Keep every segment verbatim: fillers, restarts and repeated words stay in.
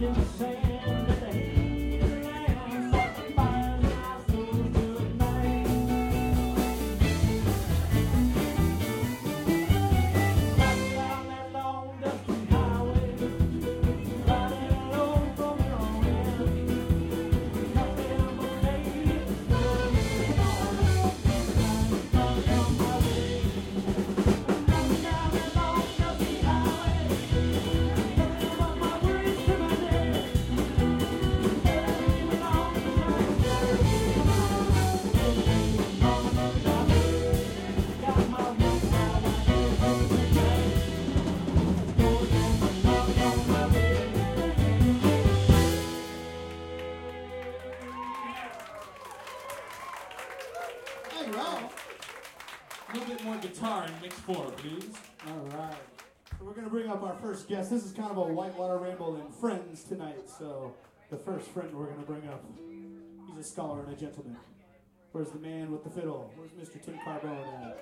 Four, please. All right. So we're going to bring up our first guest. This is kind of a Whitewater Ramble and Friends tonight. So the first friend we're going to bring up, he's a scholar and a gentleman. Where's the man with the fiddle? Where's Mister Tim Carbone at?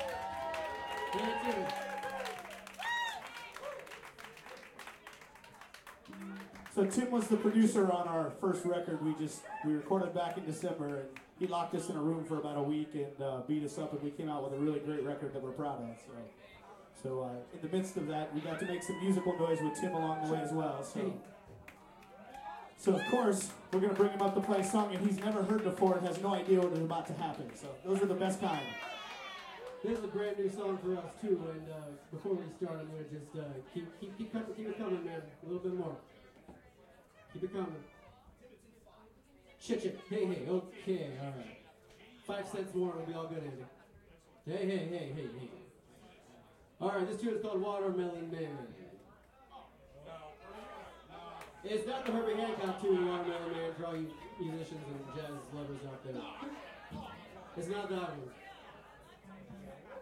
So Tim was the producer on our first record. We just we recorded back in December, and he locked us in a room for about a week and uh, beat us up, and we came out with a really great record that we're proud of. So, so uh, in the midst of that, we got to make some musical noise with Tim along the way as well. So, so of course, we're going to bring him up to play a song, and he's never heard before and has no idea what is about to happen. So those are the best kind. This is a brand new song for us too, and uh, before we start, I'm going to just uh, keep, keep, keep, coming, keep it coming, man. A little bit more. Keep it coming. Chit chit. Hey, hey, okay, all right. Five cents more and we'll be all good, Andy. Hey, hey, hey, hey, hey. All right, this tune is called Watermelon Man. It's not the Herbie Hancock tune, Watermelon Man, for all you musicians and jazz lovers out there. It's not that one.